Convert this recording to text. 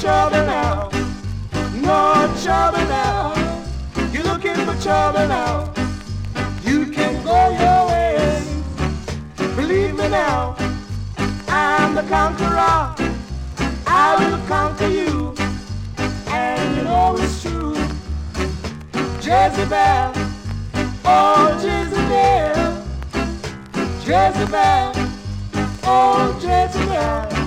trouble now. No trouble now. You're looking for trouble now. You can go your way. Believe me now. I'm the conqueror. I will conquer you. And you know it's true. Jezebel. Oh, Jezebel. Jezebel. Oh, Jezebel.